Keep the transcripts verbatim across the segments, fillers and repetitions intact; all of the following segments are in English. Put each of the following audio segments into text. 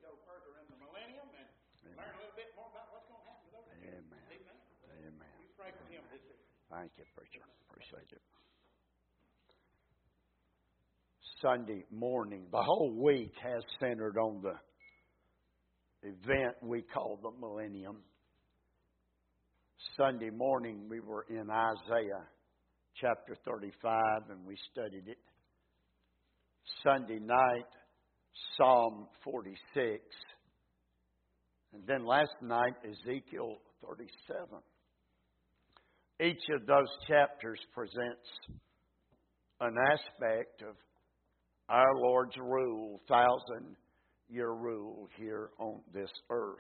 go further in the millennium and Amen. Learn a little bit more about what's going to happen to those. Amen. Amen. Amen. You pray for him this week. Thank you, preacher. Appreciate it. Sunday morning, the whole week has centered on the event we call the millennium. Sunday morning, we were in Isaiah chapter thirty-five, and we studied it. Sunday night, Psalm forty-six. And then last night, Ezekiel thirty-seven. Each of those chapters presents an aspect of our Lord's rule, thousand-year rule here on this earth.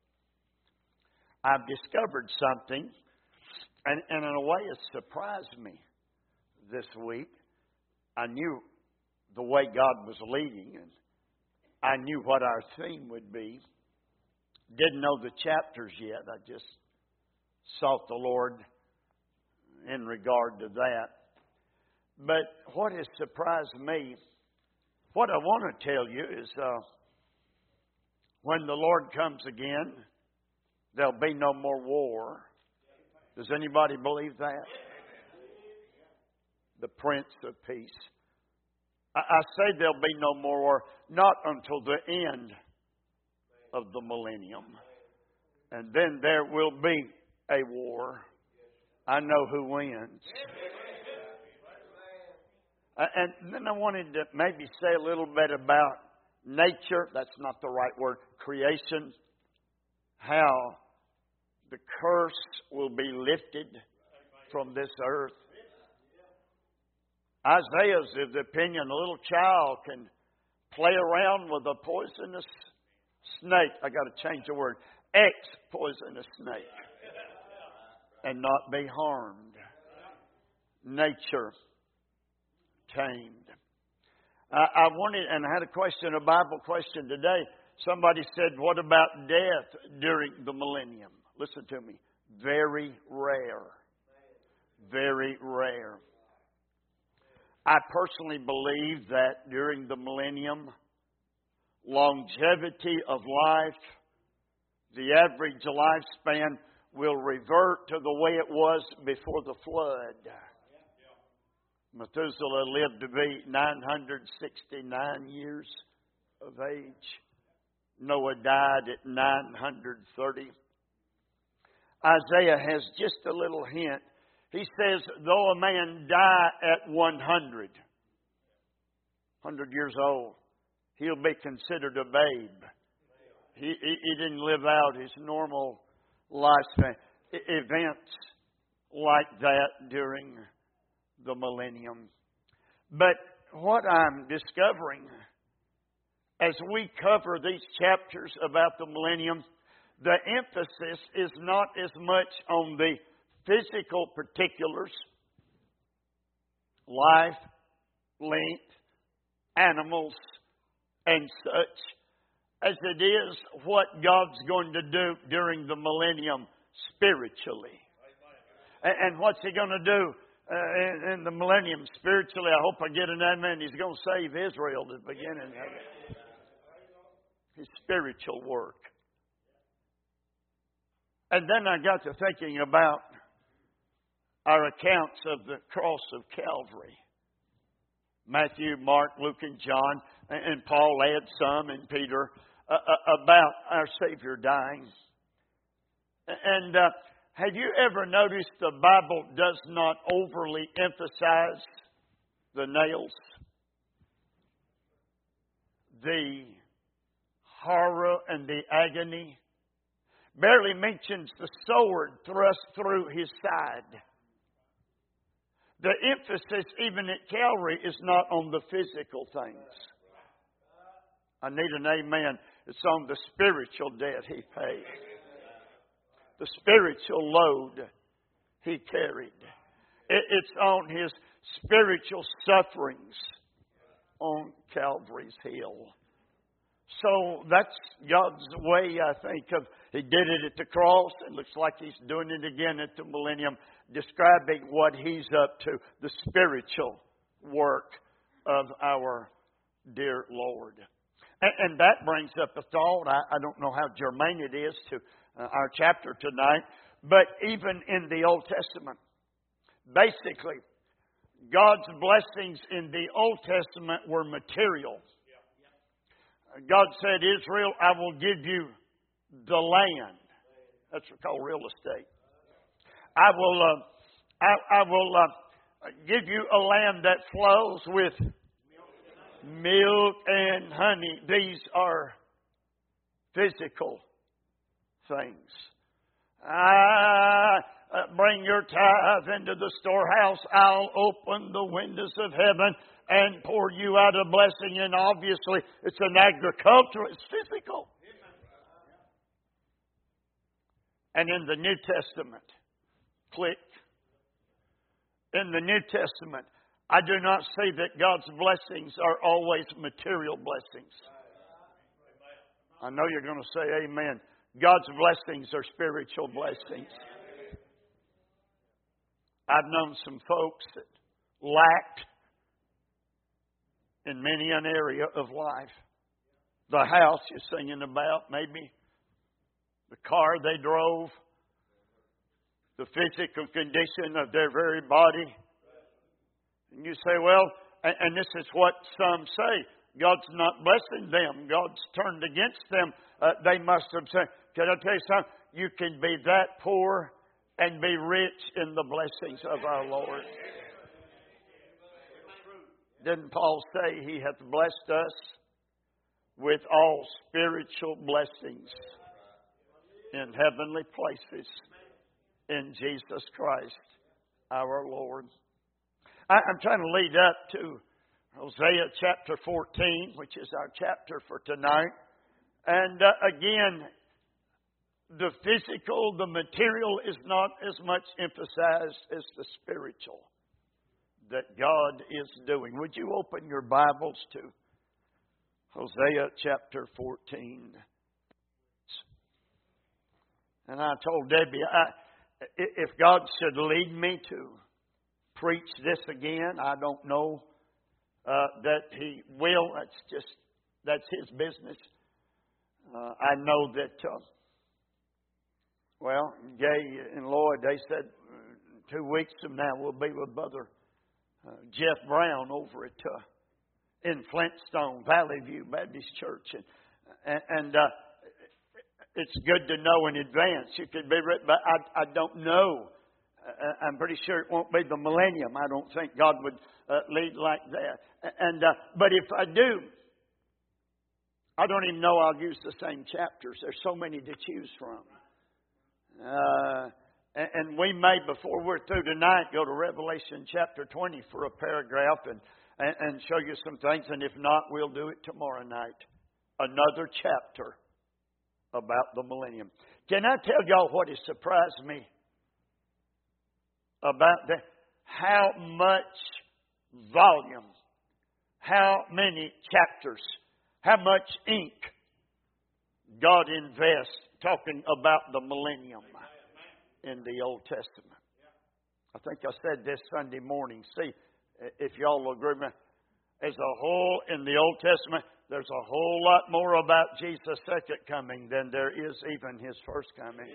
I've discovered something, and, and in a way it surprised me this week. I knew the way God was leading, and I knew what our theme would be. Didn't know the chapters yet. I just sought the Lord in regard to that. But what has surprised me, what I want to tell you is uh, when the Lord comes again, there'll be no more war. Does anybody believe that? The Prince of Peace. I, I say there'll be no more war, not until the end of the millennium. And then there will be a war. I know who wins. And then I wanted to maybe say a little bit about nature. That's not the right word. Creation. How the curse will be lifted from this earth. Isaiah's of the opinion a little child can play around with a poisonous snake. I got to change the word. Ex-poisonous snake. And not be harmed. Nature tamed. I, I wanted, and I had a question, a Bible question today. Somebody said, what about death during the millennium? Listen to me. Very rare. Very rare. I personally believe that during the millennium, longevity of life, the average lifespan will revert to the way it was before the flood. Methuselah lived to be nine hundred sixty-nine years of age. Noah died at nine hundred thirty. Isaiah has just a little hint. He says, though a man die at one hundred, one hundred years old, he'll be considered a babe. He, he, he didn't live out his normal lifespan. Events like that during the millennium. But what I'm discovering as we cover these chapters about the millennium, the emphasis is not as much on the physical particulars, life, length, animals, and such, as it is what God's going to do during the millennium spiritually. And what's He going to do uh, in the millennium spiritually? I hope I get an amen. He's going to save Israel at the beginning of it. His spiritual work. And then I got to thinking about our accounts of the cross of Calvary. Matthew, Mark, Luke, and John, and Paul adds some, and Peter, uh, about our Savior dying. And uh, have you ever noticed the Bible does not overly emphasize the nails, the horror and the agony? Barely mentions the sword thrust through His side. The emphasis, even at Calvary, is not on the physical things. I need an amen. It's on the spiritual debt He paid. The spiritual load He carried. It's on His spiritual sufferings on Calvary's hill. So that's God's way, I think, of He did it at the cross. It looks like He's doing it again at the millennium, describing what He's up to, the spiritual work of our dear Lord. And, and that brings up a thought. I, I don't know how germane it is to uh, our chapter tonight, but even in the Old Testament, basically, God's blessings in the Old Testament were material. God said, Israel, I will give you the land. That's called real estate. I will, uh, I, I will uh, give you a land that flows with milk and honey. These are physical things. I uh, bring your tithe into the storehouse. I'll open the windows of heaven and pour you out a blessing. And obviously, it's an agricultural, it's physical. And in the New Testament, click. In the New Testament, I do not say that God's blessings are always material blessings. I know you're going to say amen. God's blessings are spiritual blessings. I've known some folks that lacked in many an area of life. The house you're singing about, maybe. The car they drove. The physical condition of their very body. And you say, well, and, and this is what some say. God's not blessing them. God's turned against them. Uh, they must have said, can I tell you something? You can be that poor and be rich in the blessings of our Lord. Didn't Paul say He hath blessed us with all spiritual blessings in heavenly places in Jesus Christ our Lord? I, I'm trying to lead up to Hosea chapter fourteen, which is our chapter for tonight. And uh, again, the physical, the material is not as much emphasized as the spiritual that God is doing. Would you open your Bibles to Hosea chapter fourteen? And I told Debbie, I, if God should lead me to preach this again, I don't know uh, that He will. That's just, that's His business. Uh, I know that, uh, well, Gay and Lloyd, they said two weeks from now we'll be with Brother uh, Jeff Brown over at uh, in Flintstone, Valley View Baptist Church. And, and, and uh, it's good to know in advance. You could be ready, but I, I don't know. Uh, I'm pretty sure it won't be the millennium. I don't think God would uh, lead like that. And uh, but if I do, I don't even know I'll use the same chapters. There's so many to choose from. Uh, and, and we may, before we're through tonight, go to Revelation chapter twenty for a paragraph and, and, and show you some things. And if not, we'll do it tomorrow night. Another chapter about the millennium. Can I tell y'all what has surprised me about that? How much volume, how many chapters, how much ink God invests talking about the millennium in the Old Testament. I think I said this Sunday morning. See, if y'all agree with me, as a whole in the Old Testament, there's a whole lot more about Jesus' second coming than there is even His first coming.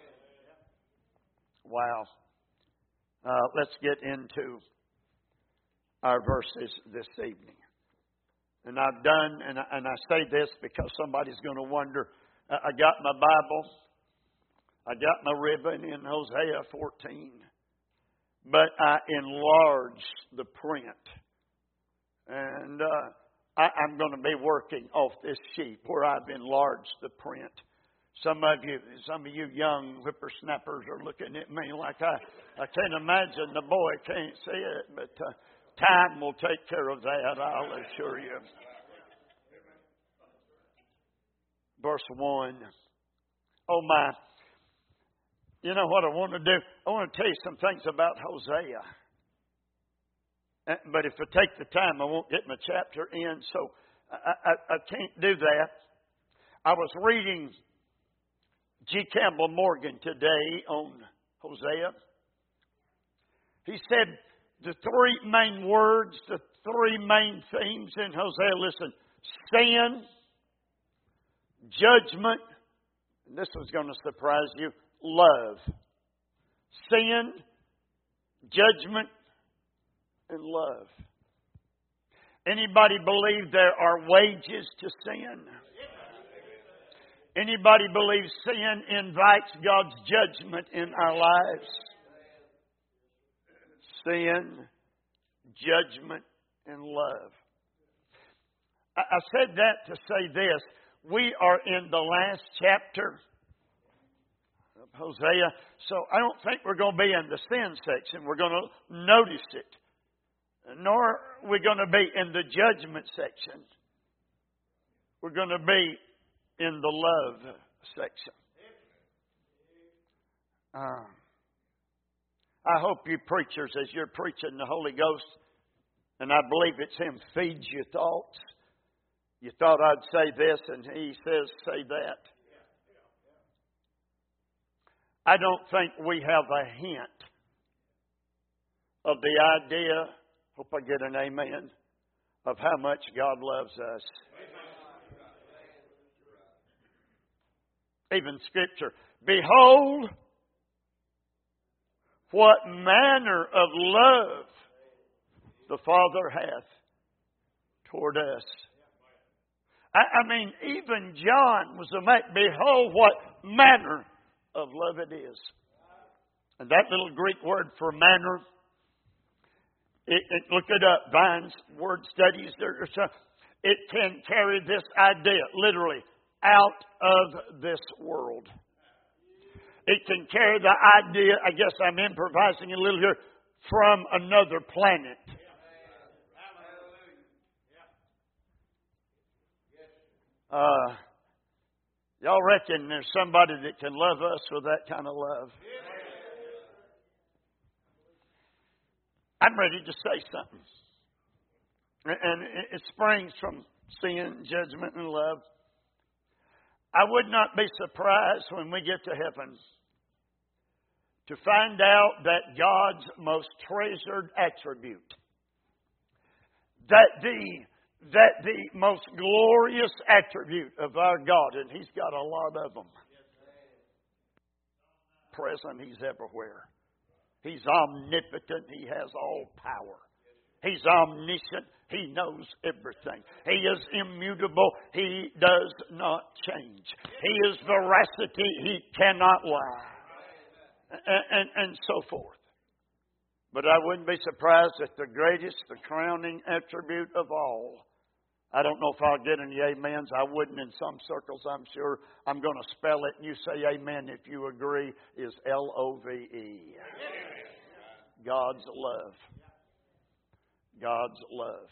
Wow. Uh, let's get into our verses this evening. And I've done, and I, and I say this because somebody's going to wonder, uh, I got my Bible, I got my ribbon in Hosea fourteen, but I enlarged the print. And uh, I, I'm going to be working off this sheet where I've enlarged the print. Some of you, some of you young whippersnappers are looking at me like I, I can't imagine the boy can't see it, but uh, time will take care of that, I'll assure you. Verse one. Oh my. You know what I want to do? I want to tell you some things about Hosea. But if I take the time, I won't get my chapter in, so I, I, I can't do that. I was reading G. Campbell Morgan today on Hosea. He said the three main words, the three main themes in Hosea, listen, sin, judgment, and this was going to surprise you, love. Sin, judgment, and love. Anybody believe there are wages to sin? Anybody believe sin invites God's judgment in our lives? Sin, judgment, and love. I said that to say this. We are in the last chapter of Hosea, so I don't think we're going to be in the sin section. We're going to notice it. Nor are we going to be in the judgment section. We're going to be in the love section. Uh, I hope you preachers, as you're preaching the Holy Ghost, and I believe it's Him feeds your thoughts. You thought I'd say this, and He says, say that. I don't think we have a hint of the idea, hope I get an amen, of how much God loves us. Even Scripture. Behold, what manner of love the Father hath toward us. I, I mean, even John was amazed. Behold, what manner of love it is. And that little Greek word for manner, it, it, look it up, Vine's Word Studies. It can carry this idea, literally, out of this world. It can carry the idea, I guess I'm improvising a little here, from another planet. Uh, y'all reckon there's somebody that can love us with that kind of love? I'm ready to say something. And it springs from sin, judgment, and love. I would not be surprised when we get to heaven to find out that God's most treasured attribute, that the, that the most glorious attribute of our God, and He's got a lot of them. Present, He's everywhere. He's omnipotent. He has all power. He's omniscient. He knows everything. He is immutable. He does not change. He is veracity. He cannot lie. And, and, and so forth. But I wouldn't be surprised that the greatest, the crowning attribute of all, I don't know if I'll get any amens. I wouldn't in some circles, I'm sure. I'm going to spell it and you say amen if you agree, is L O V E. God's love. God's love.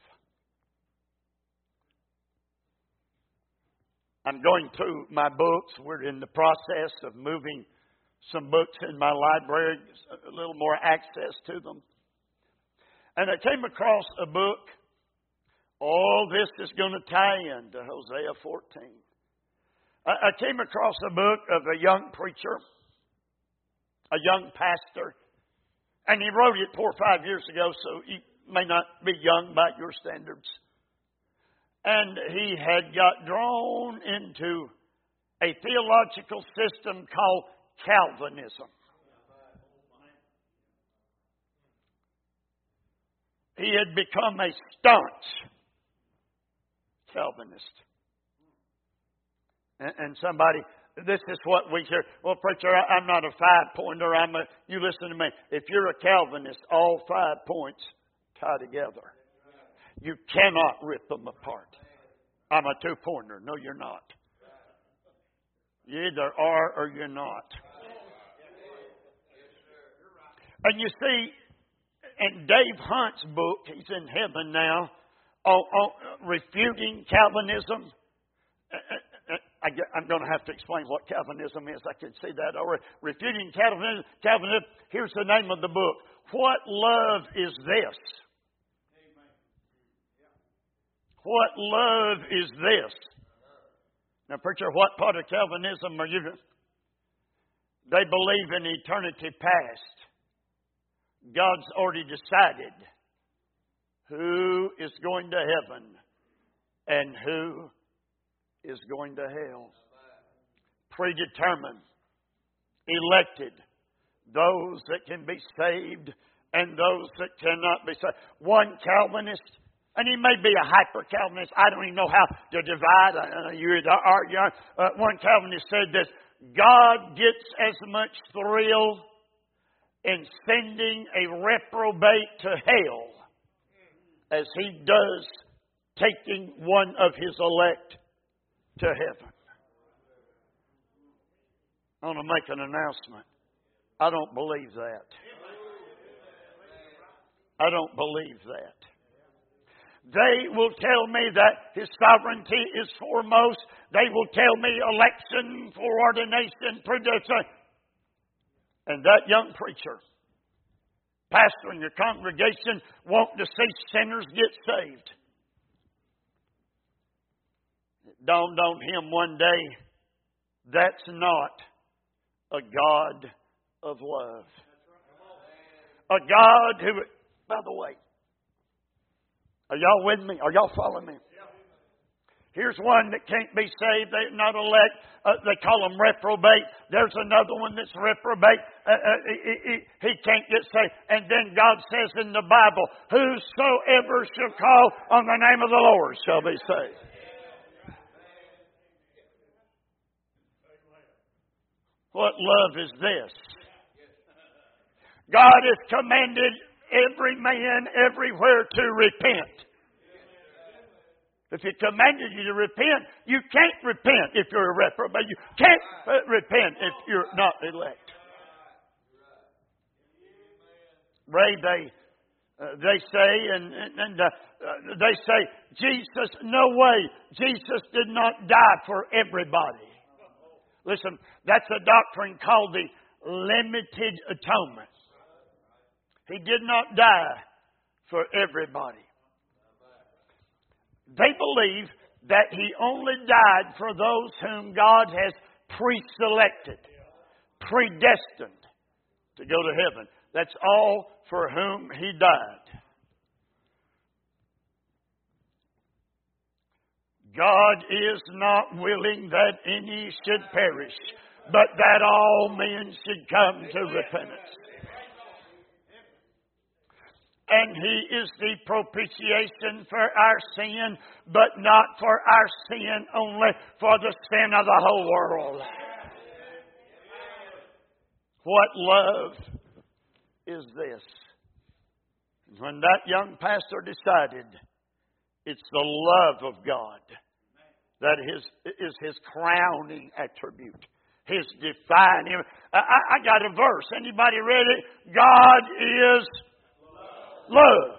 I'm going through my books. We're in the process of moving some books in my library, a little more access to them. And I came across a book. All this is going to tie into Hosea fourteen. I came across a book of a young preacher, a young pastor, and he wrote it four or five years ago, so he may not be young by your standards. And he had got drawn into a theological system called Calvinism. He had become a staunch Calvinist. And, and somebody, this is what we hear. Well, preacher, I, I'm not a five-pointer. I'm a, you listen to me. If you're a Calvinist, all five points tie together. You cannot rip them apart. I'm a two-pointer. No, you're not. You either are or you're not. And you see, in Dave Hunt's book, he's in heaven now, on, on refuting Calvinism. I, I'm going to have to explain what Calvinism is. I can see that already. Refuting Calvinism. Calvinism. Here's the name of the book. What love is this? What love is this? Now, preacher, what part of Calvinism are you? They believe in eternity past. God's already decided who is going to heaven and who is going to hell. Predetermined, elected, those that can be saved and those that cannot be saved. One Calvinist, and he may be a hyper-Calvinist. I don't even know how to divide. Uh, you argue. Uh, one Calvinist said this: God gets as much thrill in sending a reprobate to hell as He does taking one of His elect to heaven. I want to make an announcement. I don't believe that. I don't believe that. They will tell me that His sovereignty is foremost. They will tell me election, foreordination, predestination. And that young preacher, pastor in your congregation, wanting to see sinners get saved. It dawned on him one day, that's not a God of love. A God who, by the way, are y'all with me? Are y'all following me? Here's one that can't be saved. They're not elect. Uh, they call them reprobate. There's another one that's reprobate. Uh, uh, he, he, he can't get saved. And then God says in the Bible, whosoever shall call on the name of the Lord shall be saved. What love is this? God has commanded every man everywhere to repent. If He commanded you to repent, you can't repent if you're a reprobate. You can't uh, repent if you're not elect. Ray, they uh, they say, and, and, and uh, uh, they say, Jesus, no way. Jesus did not die for everybody. Listen, that's a doctrine called the limited atonement. He did not die for everybody. They believe that He only died for those whom God has pre-selected, predestined to go to heaven. That's all for whom He died. God is not willing that any should perish, but that all men should come to repentance. And He is the propitiation for our sin, but not for our sin only, for the sin of the whole world. What love is this? When that young pastor decided it's the love of God that is, is His crowning attribute, His defining. I, I got a verse. Anybody read it? God is love.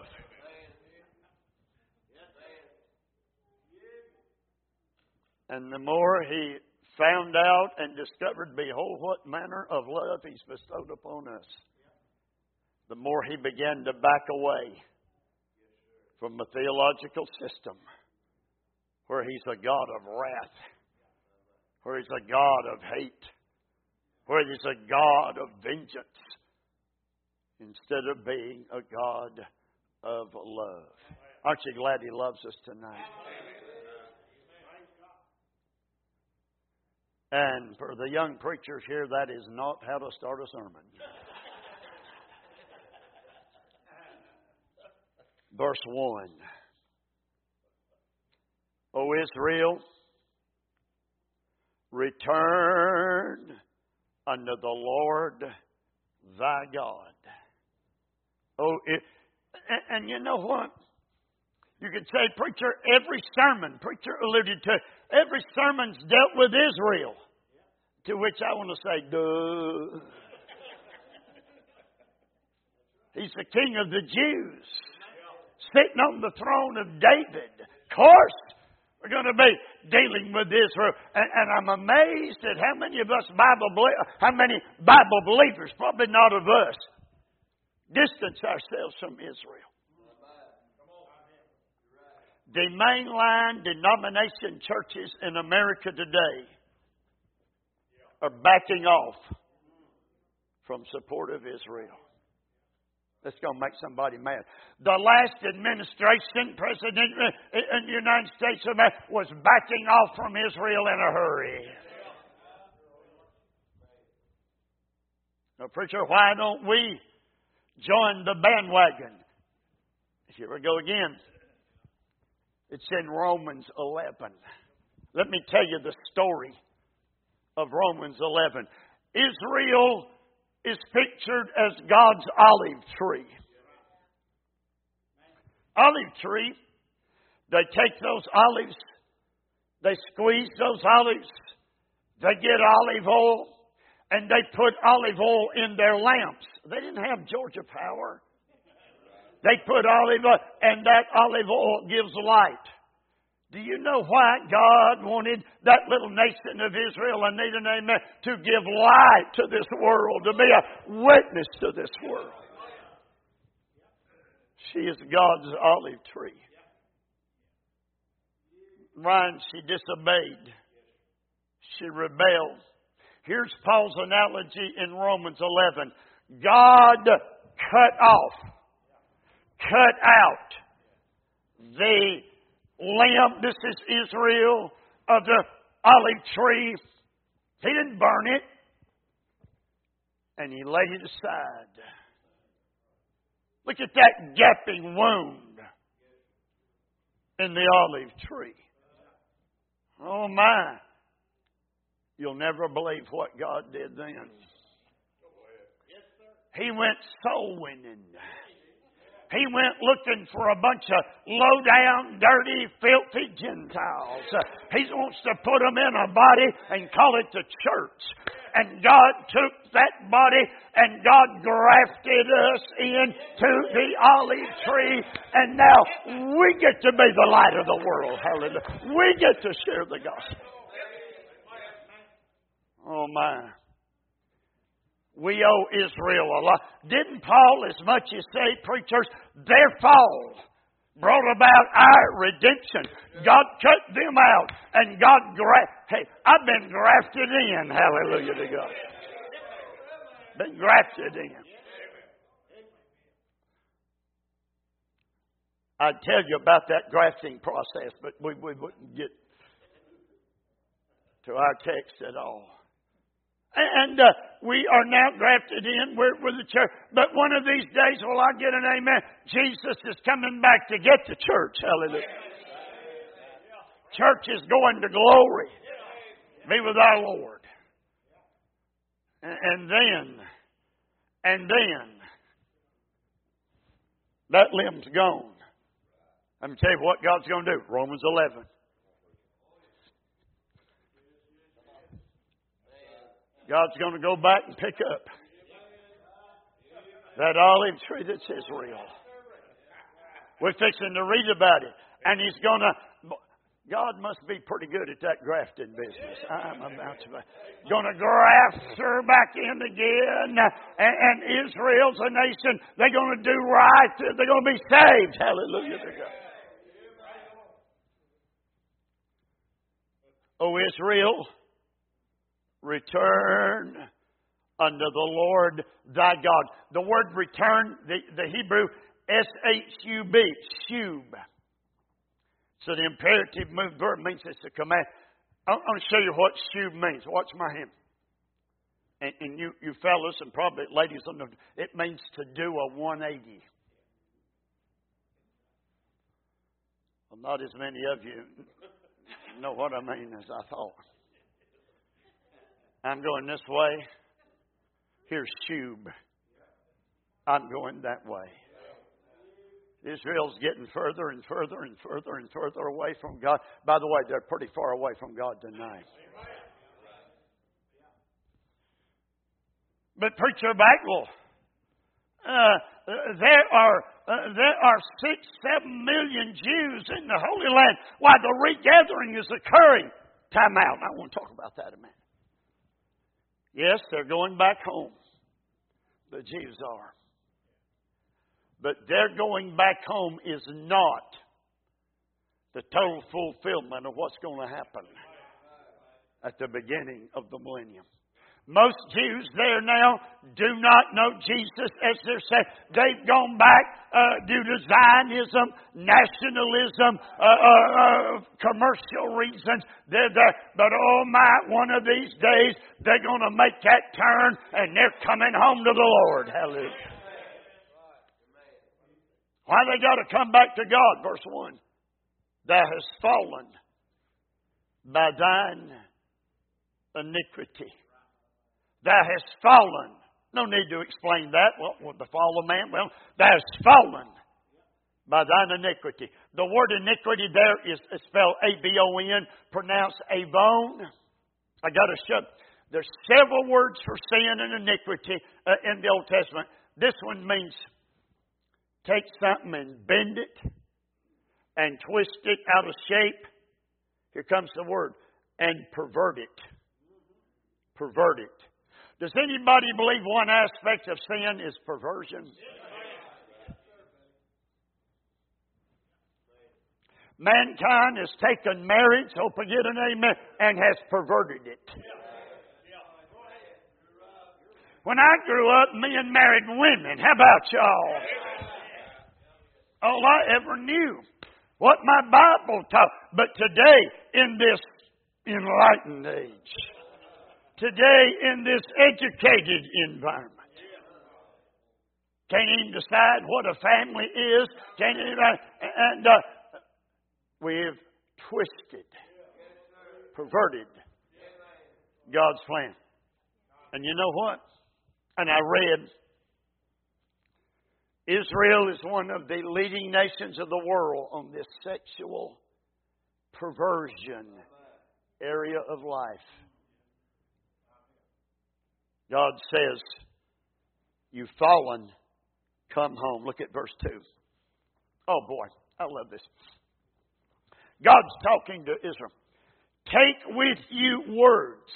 And the more he found out and discovered, behold, what manner of love He's bestowed upon us, the more he began to back away from the theological system where He's a God of wrath, where He's a God of hate, where He's a God of vengeance, instead of being a God of love. Aren't you glad He loves us tonight? And for the young preachers here, that is not how to start a sermon. Verse one. O Israel, return unto the Lord thy God. Oh, it, and, and you know what? You could say, preacher, every sermon, preacher alluded to, every sermon's dealt with Israel. To which I want to say, duh. He's the King of the Jews, sitting on the throne of David. Of course, we're going to be dealing with Israel. And, and I'm amazed at how many of us Bible, how many Bible believers, probably not of us, distance ourselves from Israel. The mainline denomination churches in America today are backing off from support of Israel. That's going to make somebody mad. The last administration, president in the United States of America, was backing off from Israel in a hurry. Now, preacher, why don't we join the bandwagon? Here we go again. It's in Romans eleven. Let me tell you the story of Romans eleven. Israel is pictured as God's olive tree. Olive tree, they take those olives, they squeeze those olives, they get olive oil, and they put olive oil in their lamps. They didn't have Georgia Power. They put olive oil, and that olive oil gives light. Do you know why God wanted that little nation of Israel, Anita and Amen, to give light to this world, to be a witness to this world? She is God's olive tree. Ryan, she disobeyed. She rebelled. Here's Paul's analogy in Romans eleven. God cut off, cut out the lamp, this is Israel, of the olive tree. He didn't burn it. And he laid it aside. Look at that gaping wound in the olive tree. Oh my. You'll never believe what God did then. He went soul winning. He went looking for a bunch of low-down, dirty, filthy Gentiles. Uh, he wants to put them in a body and call it the church. And God took that body and God grafted us into the olive tree. And now we get to be the light of the world. Hallelujah. We get to share the gospel. Oh my. We owe Israel a lot. Didn't Paul as much as say, preachers, their fall brought about our redemption. God cut them out and God grafted. Hey, I've been grafted in. Hallelujah to God. Been grafted in. I'd tell you about that grafting process, but we, we wouldn't get to our text at all. And uh, we are now grafted in. We're with the church. But one of these days, will I get an amen? Jesus is coming back to get the church. Hallelujah. Church is going to glory. Be with our Lord. And then, and then, that limb's gone. Let me tell you what God's going to do. Romans eleven. God's going to go back and pick up that olive tree that's Israel. We're fixing to read about it. And He's going to... God must be pretty good at that grafting business. I'm about to... Going to graft her back in again. And, and Israel's a nation. They're going to do right. They're going to be saved. Hallelujah to God. O Israel, return unto the Lord thy God. The word return, the, the Hebrew, S H U B, shub. So the imperative mood verb means it's a command. I'm going to show you what shub means. Watch my hand. And, and you, you fellas and probably ladies, it means to do a one eighty. Well, not as many of you know what I mean as I thought. I'm going this way. Here's shub. I'm going that way. Israel's getting further and further and further and further away from God. By the way, they're pretty far away from God tonight. But Preacher Bagwell, uh, there are uh, there are six, seven million Jews in the Holy Land. Why the regathering is occurring? Time out. I want to talk about that a minute. Yes, they're going back home. The Jews are. But their going back home is not the total fulfillment of what's going to happen at the beginning of the millennium. Most Jews there now do not know Jesus as their Savior. They've gone back uh, due to Zionism, nationalism, uh, uh, uh, commercial reasons. They're there. But oh my, one of these days they're going to make that turn and they're coming home to the Lord. Hallelujah. Why they got to come back to God? Verse one. Thou hast fallen by thine iniquity. Thou hast fallen. No need to explain that. What well, the fall of man? Well, thou hast fallen by thine iniquity. The word iniquity there is spelled A B O N, pronounced avon. I got to show. There's several words for sin and iniquity uh, in the Old Testament. This one means take something and bend it and twist it out of shape. Here comes the word. And pervert it. Pervert it. Does anybody believe one aspect of sin is perversion? Mankind has taken marriage, hope I get an amen, and has perverted it. When I grew up, men married women. How about y'all? All I ever knew. What my Bible taught. But today, in this enlightened age, today in this educated environment, can't even decide what a family is. Can't even, and uh, we've twisted, perverted God's plan. And you know what? And I read, Israel is one of the leading nations of the world on this sexual perversion area of life. God says, you've fallen, come home. Look at verse two. Oh boy, I love this. God's talking to Israel. Take with you words.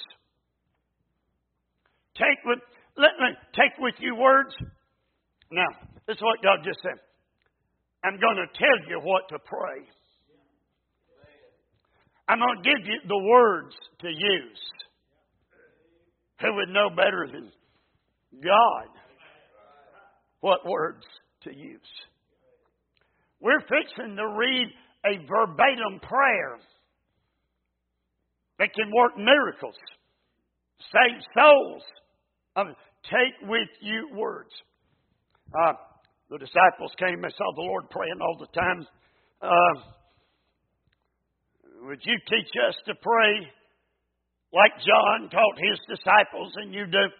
Take with, let me take with you words. Now, this is what God just said. I'm going to tell you what to pray. I'm going to give you the words to use. Who would know better than God what words to use? We're fixing to read a verbatim prayer that can work miracles, save souls. I mean, take with you words. Uh, the disciples came and saw the Lord praying all the time. Uh, would you teach us to pray like John taught his disciples, and you do?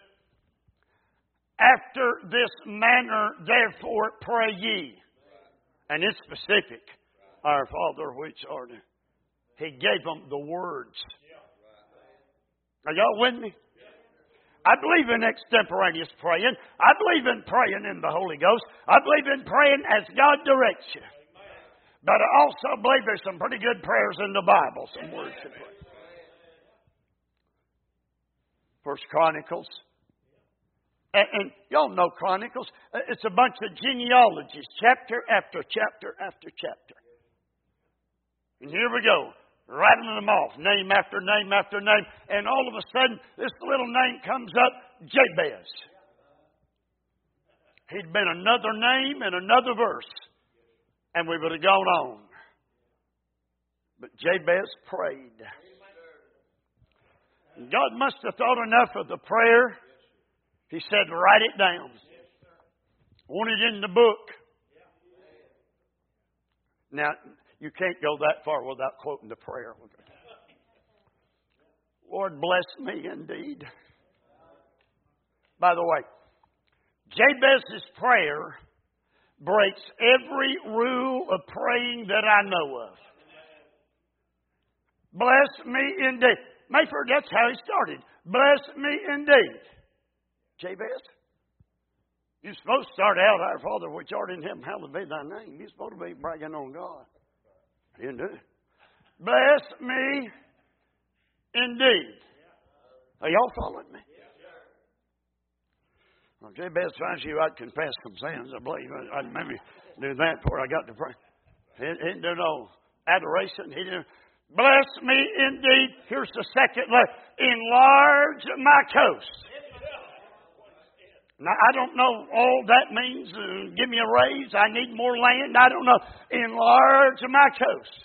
After this manner, therefore, pray ye. And it's specific. Our Father which art in. He gave them the words. Are y'all with me? I believe in extemporaneous praying. I believe in praying in the Holy Ghost. I believe in praying as God directs you. But I also believe there's some pretty good prayers in the Bible. Some words to pray. First Chronicles. And, and y'all know Chronicles. It's a bunch of genealogies. Chapter after chapter after chapter. And here we go. Rattling them off. Name after name after name. And all of a sudden, this little name comes up. Jabez. He'd been another name and another verse. And we would have gone on. But Jabez prayed. God must have thought enough of the prayer. He said, write it down. Want it in the book. Now, you can't go that far without quoting the prayer. Lord, bless me indeed. By the way, Jabez's prayer breaks every rule of praying that I know of. Bless me indeed. Mayford, that's how he started. Bless me indeed. Jabez, you're supposed to start out, Our Father which art in heaven, hallowed be thy name. You're supposed to be bragging on God. You didn't do it. Bless me indeed. Are y'all following me? Well, Jabez finds you, I'd confess some sins, I believe. I'd maybe do that before I got to pray. He, he didn't do no adoration. He didn't. Bless me indeed. Here's the second letter. Enlarge my coast. Now, I don't know all that means. Uh, give me a raise. I need more land. I don't know. Enlarge my coast.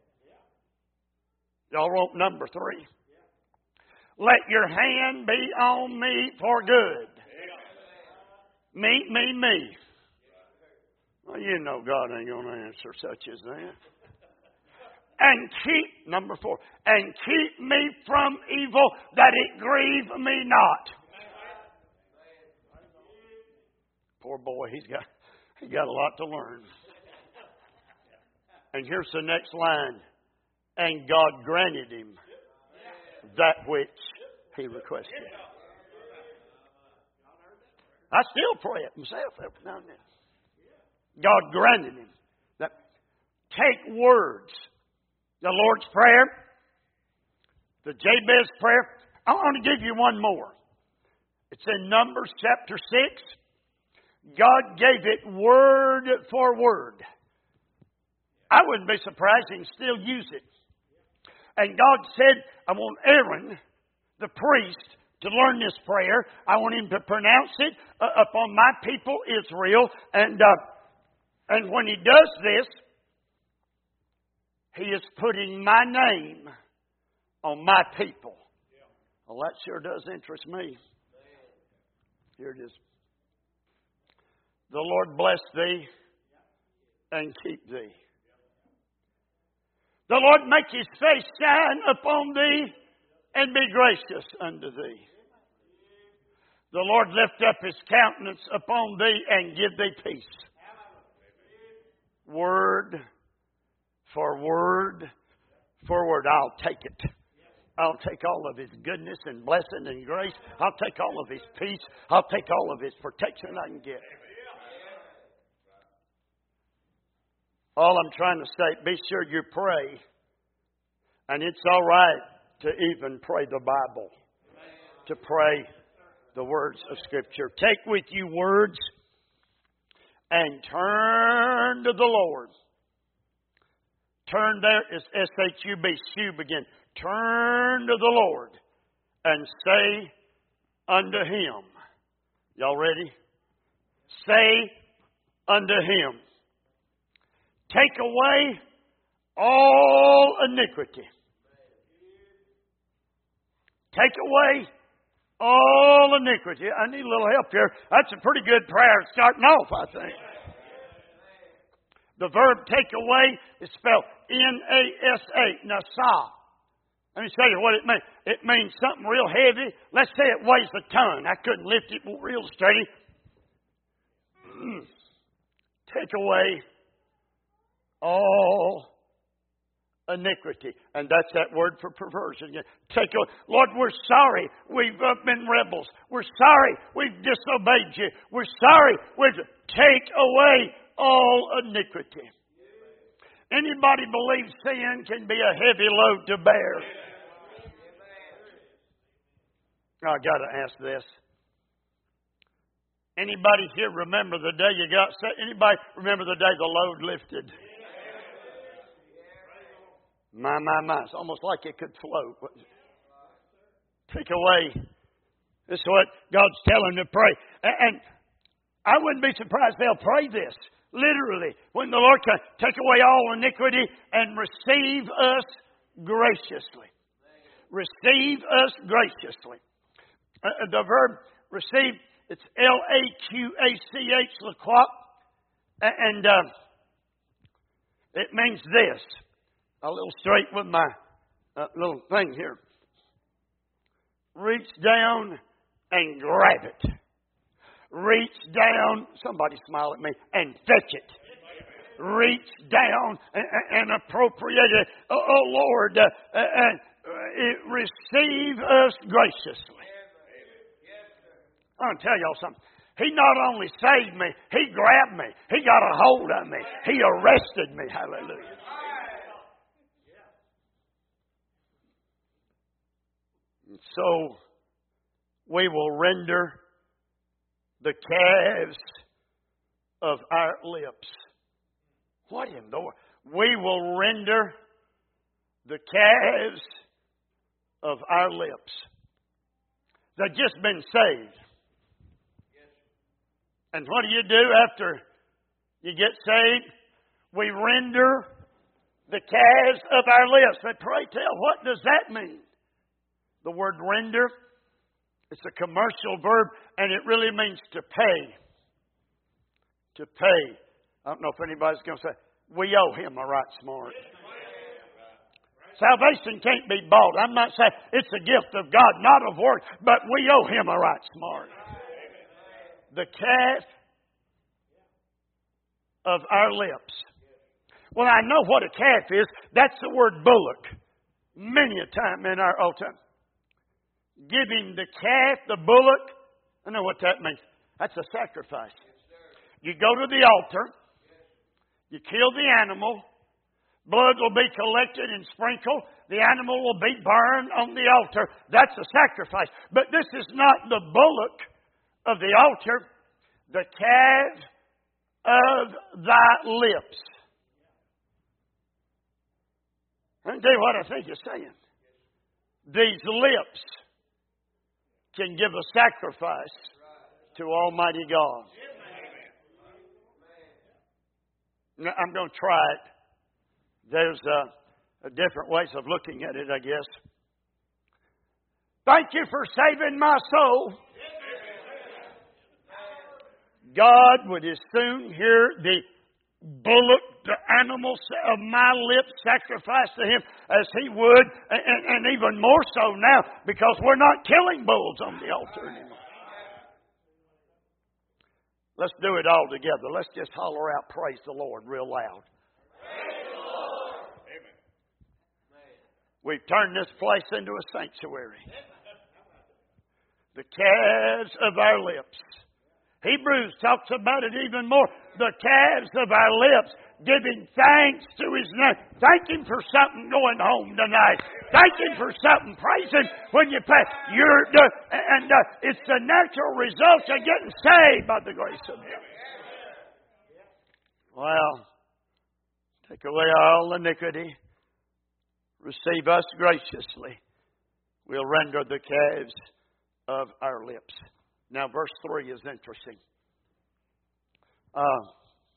Y'all wrote number three. Let your hand be on me for good. Me, me, me. Well, you know God ain't going to answer such as that. And keep, number four, and keep me from evil, that it grieve me not. Poor boy, he's got he got a lot to learn. And here's the next line. And God granted him that which he requested. I still pray it myself every now and then. God granted him that. Take words. The Lord's Prayer, the Jabez prayer. I want to give you one more. It's in Numbers chapter six. God gave it word for word. I wouldn't be surprised he can still use it. And God said, I want Aaron, the priest, to learn this prayer. I want him to pronounce it uh, upon my people Israel. And, uh, and when he does this, he is putting my name on my people. Well, that sure does interest me. Here it is. The Lord bless thee and keep thee. The Lord make his face shine upon thee and be gracious unto thee. The Lord lift up his countenance upon thee and give thee peace. Word for word for word. I'll take it. I'll take all of his goodness and blessing and grace. I'll take all of his peace. I'll take all of his protection I can get. All I'm trying to say, be sure you pray. And it's all right to even pray the Bible. To pray the words of Scripture. Take with you words and turn to the Lord. Turn there is S H U B, shub again. Turn to the Lord and say unto him. Y'all ready? Say unto him. Take away all iniquity. Take away all iniquity. I need a little help here. That's a pretty good prayer starting off, I think. The verb take away is spelled N A S A, nasa. Let me tell you what it means. It means something real heavy. Let's say it weighs a ton. I couldn't lift it real steady. Take away all iniquity. And that's that word for perversion. Take away. Lord, we're sorry we've been rebels. We're sorry we've disobeyed you. We're sorry we've take away all iniquity. Anybody believe sin can be a heavy load to bear? I got to ask this. Anybody here remember the day you got saved? Anybody remember the day the load lifted? My, my, my. It's almost like it could float. Take away. This is what God's telling them to pray. And I wouldn't be surprised they'll pray this. Literally, when the Lord can take away all iniquity and receive us graciously. Receive us graciously. Uh, the verb receive, it's L A Q A C H, laquat. And uh, it means this. I'll illustrate with my uh, little thing here. Reach down and grab it. Reach down, somebody smile at me, and fetch it. Reach down and, and appropriate it. Oh, oh Lord, uh, uh, uh, receive us graciously. I'm going to tell y'all something. He not only saved me, He grabbed me. He got a hold of me. He arrested me. Hallelujah. And so, we will render the calves of our lips. What in the world? We will render the calves of our lips. They've just been saved. And what do you do after you get saved? We render the calves of our lips. But pray tell, what does that mean? The word render, it's a commercial verb, and it really means to pay. To pay. I don't know if anybody's going to say, we owe him a right smart. Salvation can't be bought. I'm not saying it's a gift of God, not of works, but we owe him a right smart. The calf of our lips. Well, I know what a calf is. That's the word bullock. Many a time in our Old Testament. Giving the calf, the bullock, I know what that means. That's a sacrifice. You go to the altar, you kill the animal, blood will be collected and sprinkled, the animal will be burned on the altar. That's a sacrifice. But this is not the bullock of the altar, the calf of thy lips. Let me tell you what I think it's saying. These lips can give a sacrifice to Almighty God. Now, I'm going to try it. There's uh, a different ways of looking at it, I guess. Thank you for saving my soul. God would as soon hear the bullock, the animal of my lips sacrifice to him as he would, and, and, and even more so now, because we're not killing bulls on the altar anymore. Let's do it all together. Let's just holler out, praise the Lord, real loud. Praise the Lord. Amen. We've turned this place into a sanctuary. The calves of our lips. Hebrews talks about it even more. The calves of our lips, giving thanks to his name. Thank him for something going home tonight. Thank him for something. Praise him when you pay. You're, uh, and uh, it's the natural result of getting saved by the grace of God. Well, take away all iniquity. Receive us graciously. We'll render the calves of our lips. Now, verse three is interesting. Uh,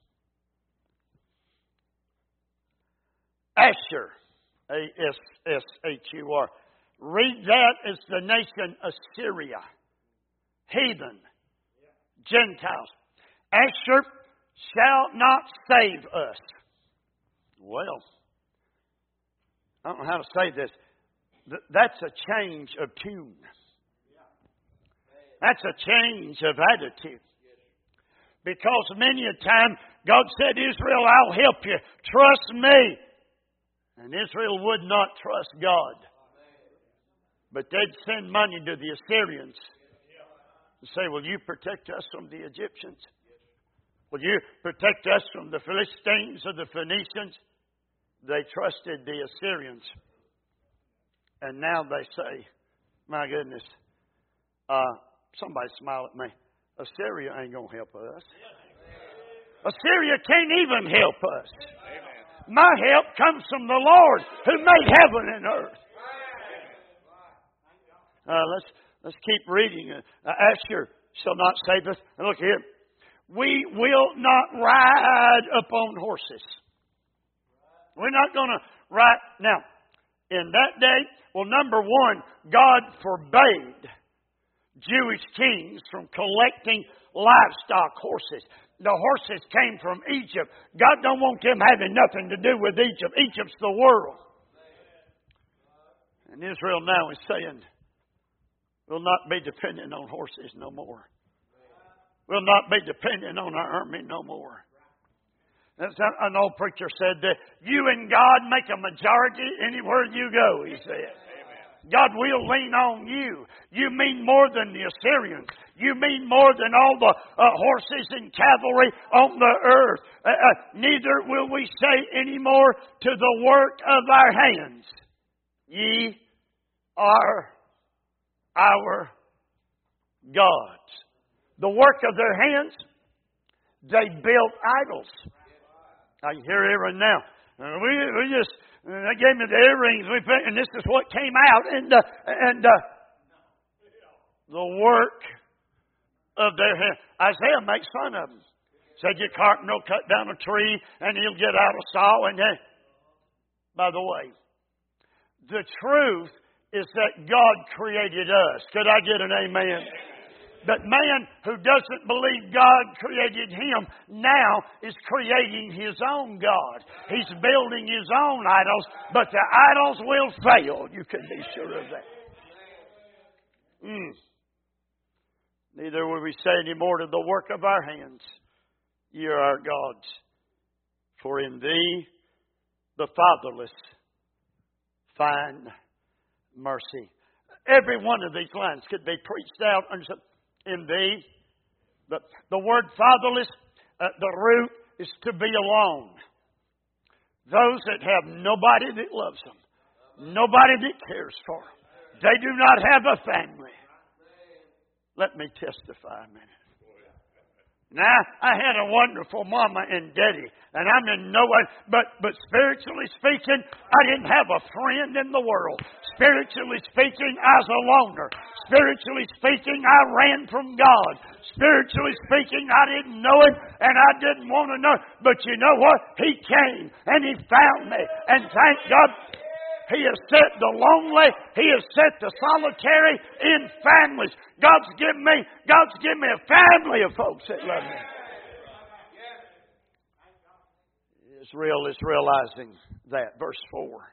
Asher, A S S H U R. Read that as the nation Assyria. Heathen. Gentiles. Asher shall not save us. Well, I don't know how to say this. That's a change of tune. That's a change of attitude. Because many a time God said, Israel, I'll help you. Trust me. And Israel would not trust God. But they'd send money to the Assyrians and say, will you protect us from the Egyptians? Will you protect us from the Philistines or the Phoenicians? They trusted the Assyrians. And now they say, my goodness, uh, somebody smile at me. Assyria ain't going to help us. Assyria can't even help us. My help comes from the Lord who made heaven and earth. Uh, let's let's keep reading. Uh, Asher shall not save us. And look here. We will not ride upon horses. We're not going to ride. Now, in that day, well, number one, God forbade Jewish kings from collecting livestock, horses. The horses came from Egypt. God don't want them having nothing to do with Egypt. Egypt's the world. And Israel now is saying, we'll not be dependent on horses no more. We'll not be dependent on our army no more. That's an old preacher said that you and God make a majority anywhere you go, he said. God will lean on you. You mean more than the Assyrians. You mean more than all the uh, horses and cavalry on the earth. Uh, uh, neither will we say any more to the work of our hands, ye are our gods. The work of their hands, they built idols. I hear it right now. Uh, we, we just And they gave me the earrings, and this is what came out. And, uh, and uh, the work of their hand. Isaiah makes fun of them. Said, your carpenter will cut down a tree, and he'll get out a saw. And then, by the way, the truth is that God created us. Could I get an amen? But man who doesn't believe God created him now is creating his own God. He's building his own idols, but the idols will fail. You can be sure of that. Mm. Neither will we say any more to the work of our hands, ye are our gods. For in thee the fatherless find mercy. Every one of these lines could be preached out in thee. The, the word fatherless, uh, the root is to be alone. Those that have nobody that loves them, nobody that cares for them. They do not have a family. Let me testify a minute. Now, I had a wonderful mama and daddy, and I'm in no way, but, but spiritually speaking, I didn't have a friend in the world. Spiritually speaking, I was a loner. Spiritually speaking, I ran from God. Spiritually speaking, I didn't know Him, and I didn't want to know. But you know what? He came, and He found me, and thank God, He has set the lonely, He has set the solitary in families. God's given me, God's given me a family of folks that love me. Israel is realizing that. Verse four.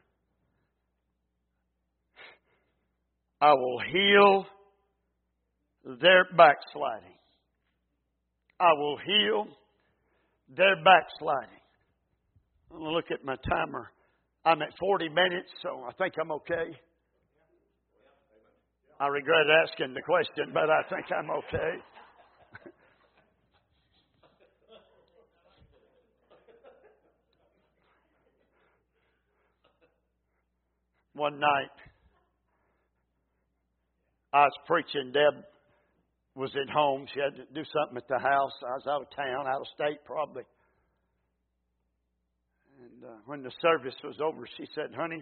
I will heal their backsliding. I will heal their backsliding. I'm going to look at my timer. I'm at forty minutes, so I think I'm okay. I regret asking the question, but I think I'm okay. One night, I was preaching. Deb was at home. She had to do something at the house. I was out of town, out of state probably. And uh, when the service was over, she said, honey,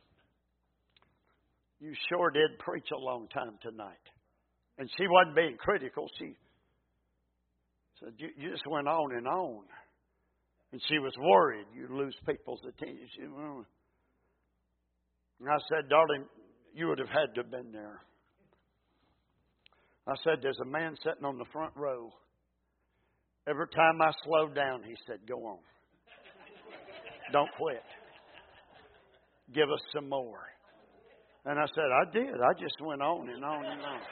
you sure did preach a long time tonight. And she wasn't being critical. She said, you, you just went on and on. And she was worried you'd lose people's attention. She, well, and I said, darling, you would have had to have been there. I said, there's a man sitting on the front row. Every time I slowed down, he said, go on. Don't quit. Give us some more. And I said, I did. I just went on and on and on.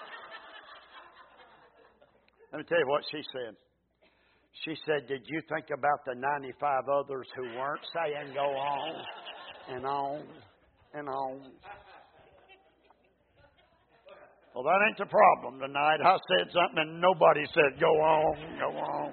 Let me tell you what she said. She said, did you think about the ninety-five others who weren't saying go on and on and on? Well, that ain't the problem tonight. I said something and nobody said go on, go on.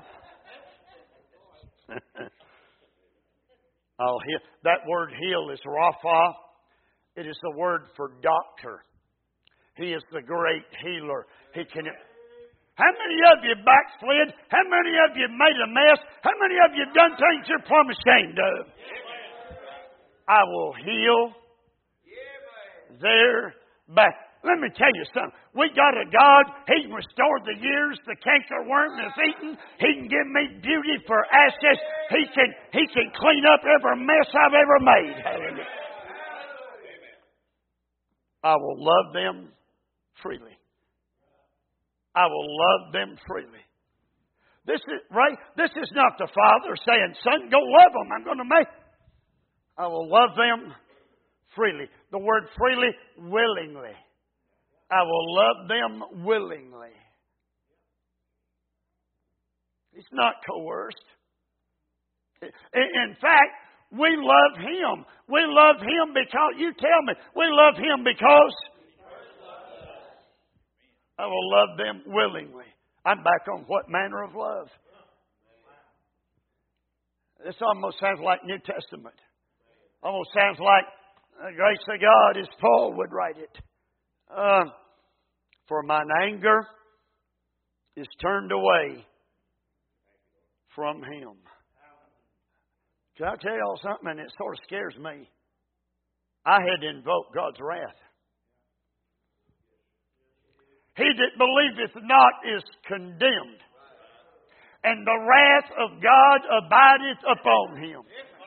I'll heal. That word heal is rapha. It is the word for doctor. He is the great healer. He can. How many of you backslid? How many of you made a mess? How many of you done things you're plumb ashamed of? I will heal their back. Let me tell you something. We got a God. He can restore the years the cankerworm has eaten. He can give me beauty for ashes. He can, he can clean up every mess I've ever made. Hallelujah. I will love them freely. I will love them freely. This is right. This is not the Father saying, son, go love them. I'm going to make. I will love them freely. The word freely, willingly. I will love them willingly. It's not coerced. In fact, we love Him. We love Him because, you tell me, we love Him because I will love them willingly. I'm back on what manner of love. This almost sounds like New Testament. Almost sounds like the grace of God as Paul would write it. Uh, for mine anger is turned away from Him. Can I tell y'all something? And it sort of scares me. I had to invoke God's wrath. He that believeth not is condemned, and the wrath of God abideth upon him.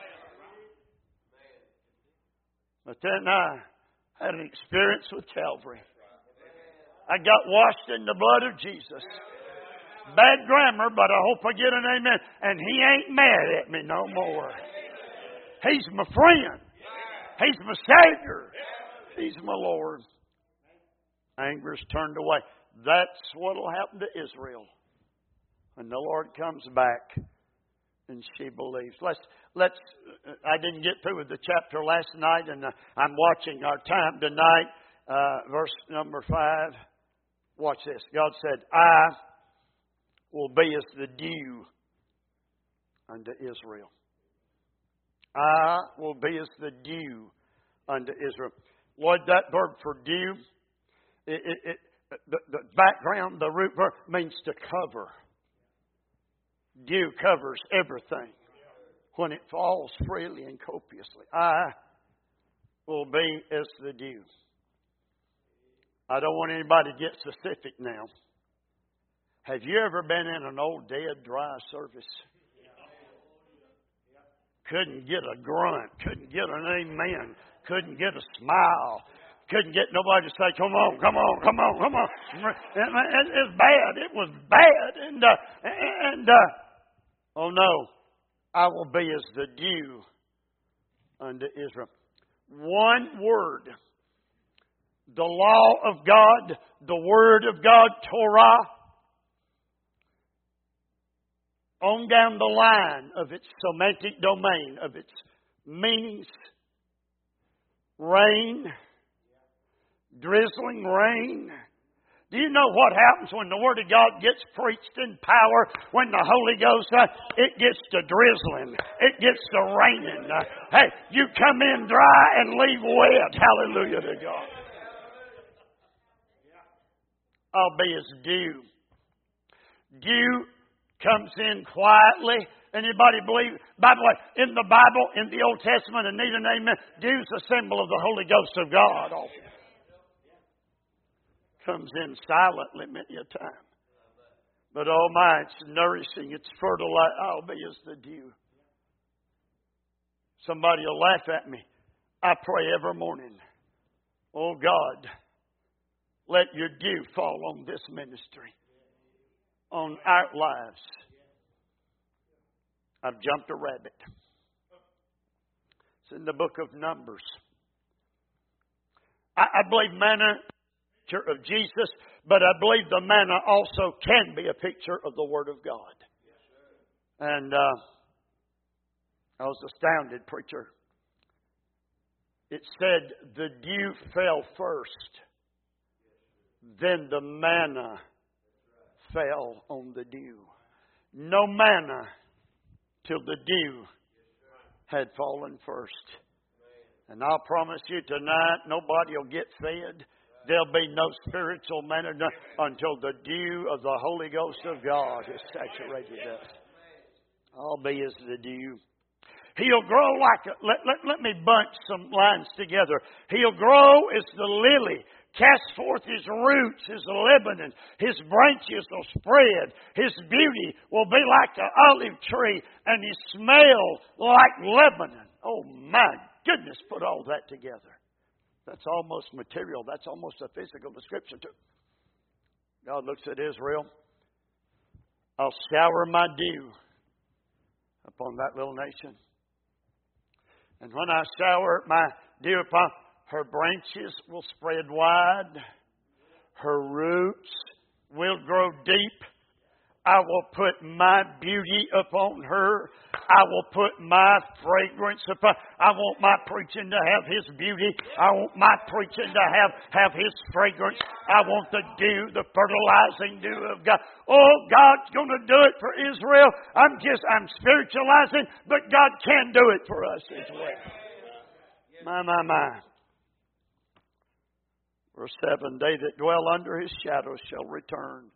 But then I had an experience with Calvary. I got washed in the blood of Jesus. Bad grammar, but I hope I get an amen. And He ain't mad at me no more. He's my friend. He's my Savior. He's my Lord. Anger's turned away. That's what will happen to Israel when the Lord comes back and she believes. Let's let's. I didn't get through with the chapter last night, and I'm watching our time tonight. Uh, verse number five. Watch this. God said, "I will be as the dew unto Israel." I will be as the dew unto Israel. Lord, that verb for dew, it, it, it, the, the background, the root verb means to cover. Dew covers everything when it falls freely and copiously. I will be as the dew. I don't want anybody to get specific now. Have you ever been in an old, dead, dry service? Couldn't get a grunt. Couldn't get an amen. Couldn't get a smile. Couldn't get nobody to say, "Come on, come on, come on, come on." It's bad. It was bad. And, uh, and uh, oh no, I will be as the dew unto Israel. One word. The law of God, the Word of God, Torah, on down the line of its semantic domain, of its meanings, rain, drizzling rain. Do you know what happens when the Word of God gets preached in power? When the Holy Ghost, uh, it gets to drizzling. It gets to raining. Uh, hey, you come in dry and leave wet. Hallelujah to God. I'll be as dew. Dew comes in quietly. Anybody believe? By the way, in the Bible, in the Old Testament, and need an amen, dew's a symbol of the Holy Ghost of God. Comes in silently many a time. But oh my, it's nourishing, it's fertile. I'll be as the dew. Somebody will laugh at me. I pray every morning, "Oh God, let your dew fall on this ministry, on our lives." I've jumped a rabbit. It's in the book of Numbers. I, I believe manna is a picture of Jesus, but I believe the manna also can be a picture of the Word of God. And uh, I was astounded, preacher. It said the dew fell first. Then the manna fell on the dew. No manna till the dew had fallen first. And I'll promise you tonight, nobody will get fed. There'll be no spiritual manna until the dew of the Holy Ghost of God has saturated us. I'll be as the dew. He'll grow like a, let, let, let me bunch some lines together. He'll grow as the lily. Cast forth his roots, his Lebanon. His branches will spread. His beauty will be like an olive tree, and his smell like Lebanon. Oh my goodness, put all that together. That's almost material. That's almost a physical description too. God looks at Israel. I'll shower my dew upon that little nation. And when I shower my dew upon, her branches will spread wide. Her roots will grow deep. I will put my beauty upon her. I will put my fragrance upon. I want my preaching to have His beauty. I want my preaching to have, have His fragrance. I want the dew, the fertilizing dew of God. Oh, God's going to do it for Israel. I'm just, I'm spiritualizing, but God can do it for us as well. My, my, my. Verse seven, they that dwell under His shadow shall return.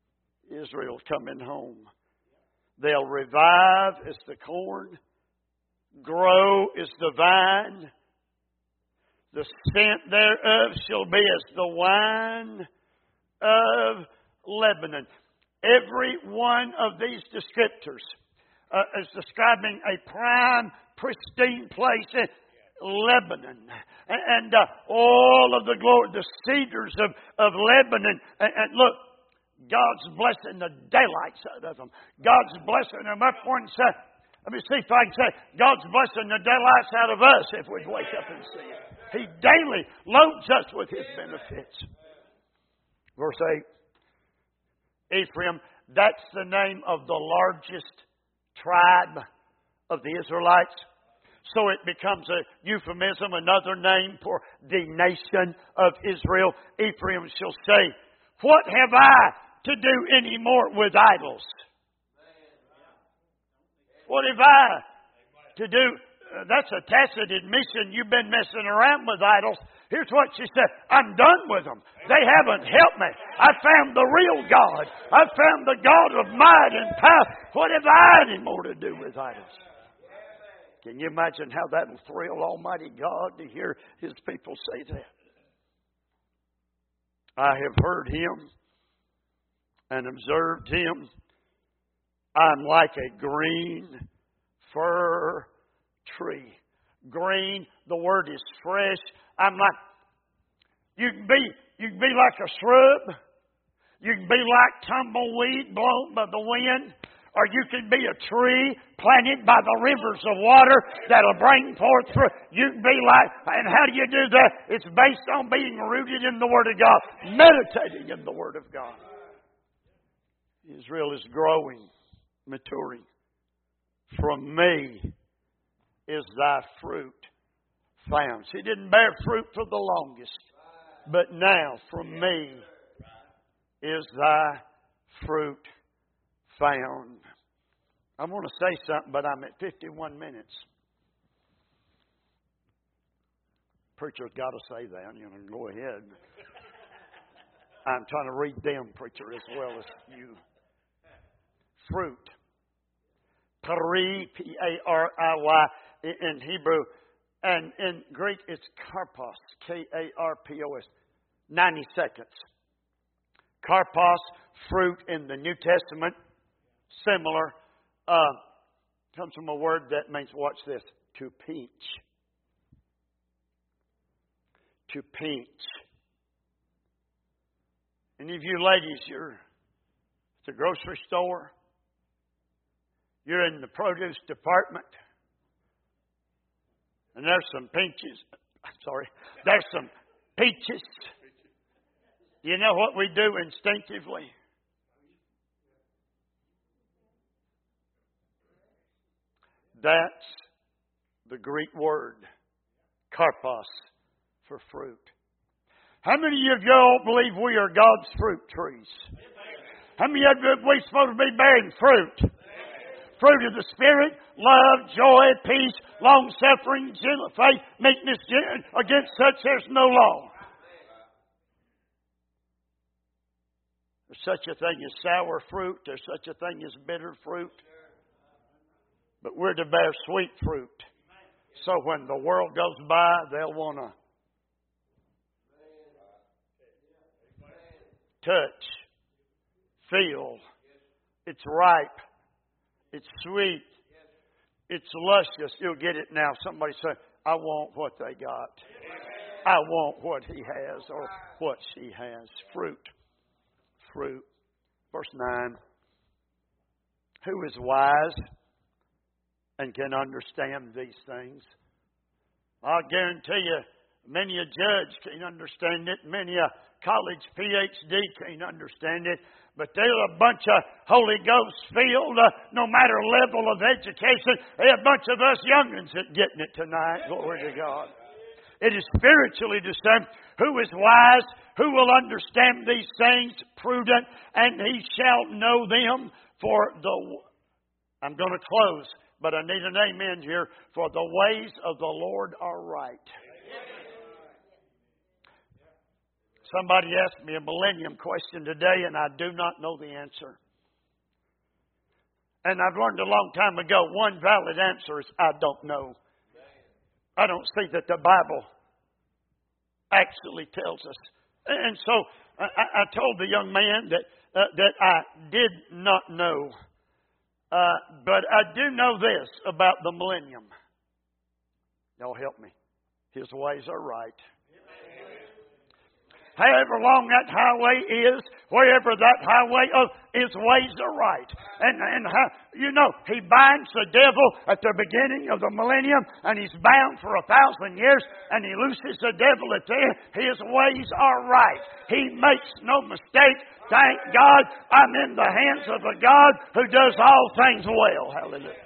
Israel's coming home. They'll revive as the corn. grow is the vine. The scent thereof shall be as the wine of Lebanon. Every one of these descriptors uh, is describing a prime, pristine place in Lebanon. And, and uh, all of the glory, the cedars of, of Lebanon. And, and look, God's blessing the daylights out of them. God's blessing them up one side. Let me see if I can say, God's blessing the daylights out of us if we'd wake up and see it. He daily loads us with His benefits. Verse eight. Ephraim, that's the name of the largest tribe of the Israelites. So it becomes a euphemism, another name for the nation of Israel. Ephraim shall say, what have I to do any more with idols? What have I to do? Uh, that's a tacit admission. You've been messing around with idols. Here's what she said. I'm done with them. They haven't helped me. I found the real God. I found the God of might and power. What have I any more to do with idols? Can you imagine how that will thrill Almighty God to hear His people say that? I have heard Him and observed Him. I'm like a green fir tree. Green, the word is fresh. I'm like, you can be, you can be like a shrub. You can be like tumbleweed blown by the wind. Or you can be a tree planted by the rivers of water that'll bring forth fruit. You can be like, and how do you do that? It's based on being rooted in the Word of God, meditating in the Word of God. Israel is growing, maturing. From me is thy fruit found. She didn't bear fruit for the longest, but now from me is thy fruit found. I want to say something, but I'm at fifty-one minutes. Preacher's got to say that. You know, go ahead. I'm trying to read them, preacher, as well as you. Fruit. Pari, P A R I Y, in Hebrew. And in Greek, it's karpos, K A R P O S. ninety seconds. Karpos, fruit in the New Testament. Similar. Uh, comes from a word that means, watch this, to pinch. To pinch. Any of you ladies, you're at the grocery store. You're in the produce department. And there's some peaches. Sorry. There's some peaches. You know what we do instinctively? That's the Greek word, karpos, for fruit. How many of y'all believe we are God's fruit trees? How many of you are we supposed to be bearing fruit? Fruit of the Spirit, love, joy, peace, long-suffering, gentle faith, meekness. Against such there's no law. There's such a thing as sour fruit. There's such a thing as bitter fruit. But we're to bear sweet fruit. So when the world goes by, they'll want to touch, feel. It's ripe. It's sweet. It's luscious. You'll get it now. Somebody say, I want what they got. I want what he has or what she has. Fruit. Fruit. Verse nine. Who is wise and can understand these things? I'll guarantee you, many a judge can understand it. Many a college P H D can understand it. But they're a bunch of Holy Ghost filled, uh, no matter level of education. They're a bunch of us young'uns that getting it tonight. Glory to God. It is spiritually discerned. Who is wise? Who will understand these things? Prudent, and he shall know them. For the, I'm going to close, but I need an amen here. For the ways of the Lord are right. Somebody asked me a millennium question today, and I do not know the answer. And I've learned a long time ago, one valid answer is, I don't know. I don't see that the Bible actually tells us. And so I, I told the young man that uh, that I did not know. Uh, but I do know this about the millennium. Y'all help me. His ways are right. However long that highway is, wherever that highway is, his ways are right. And, and how, you know, he binds the devil at the beginning of the millennium, and he's bound for a thousand years, and he looses the devil at the end. His ways are right. He makes no mistake. Thank God I'm in the hands of a God who does all things well. Hallelujah.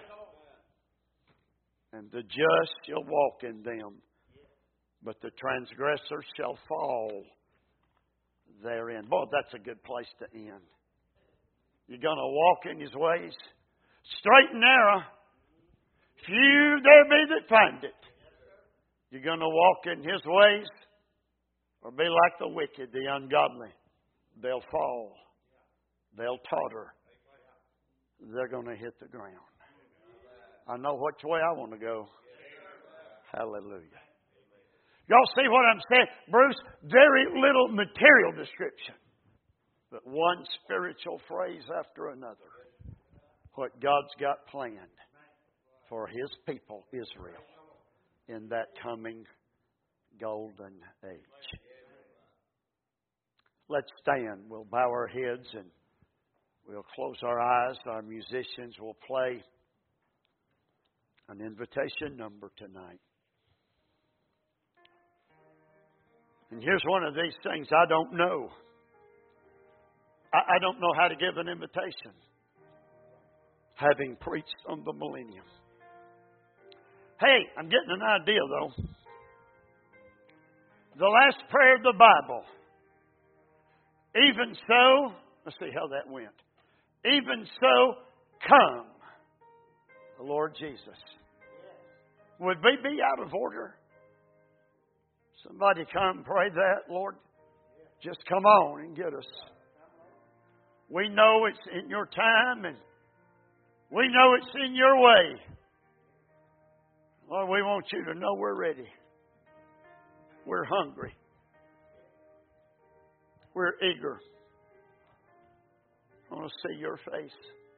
And the just shall walk in them, but the transgressor shall fall therein. Boy, that's a good place to end. You're going to walk in His ways. Straight and narrow. Few there be that find it. You're going to walk in His ways or be like the wicked, the ungodly. They'll fall. They'll totter. They're going to hit the ground. I know which way I want to go. Hallelujah. Y'all see what I'm saying? Bruce, very little material description, but one spiritual phrase after another. What God's got planned for His people, Israel, in that coming golden age. Let's stand. We'll bow our heads and we'll close our eyes. Our musicians will play an invitation number tonight. And here's one of these things I don't know. I, I don't know how to give an invitation, having preached on the millennium. Hey, I'm getting an idea though. The last prayer of the Bible. Even so, let's see how that went. Even so, come, the Lord Jesus. Would we be out of order? Somebody come pray that, Lord. Just come on and get us. We know it's in your time and we know it's in your way. Lord, we want you to know we're ready. We're hungry. We're eager. I want to see your face.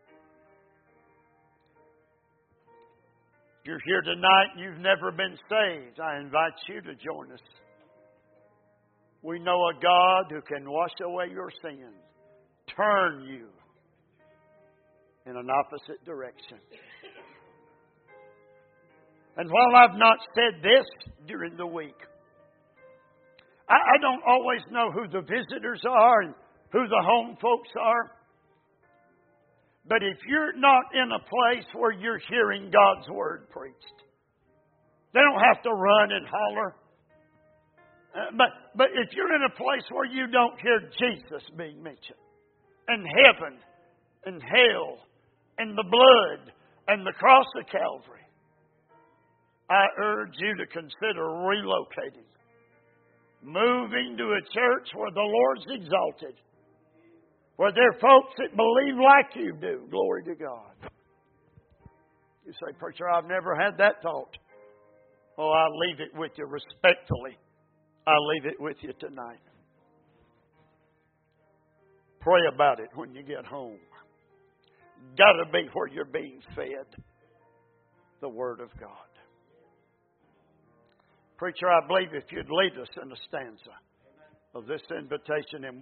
If you're here tonight and you've never been saved, I invite you to join us. We know a God who can wash away your sin, turn you in an opposite direction. And while I've not said this during the week, I, I don't always know who the visitors are and who the home folks are. But if you're not in a place where you're hearing God's Word preached, they don't have to run and holler. Uh, but, but if you're in a place where you don't hear Jesus being mentioned, and heaven, and hell, and the blood, and the cross of Calvary, I urge you to consider relocating. Moving to a church where the Lord's exalted. Where there are folks that believe like you do. Glory to God. You say, preacher, I've never had that thought. Oh, I'll leave it with you respectfully. I'll leave it with you tonight. Pray about it when you get home. Got to be where you're being fed the Word of God. Preacher, I believe if you'd lead us in a stanza of this invitation, and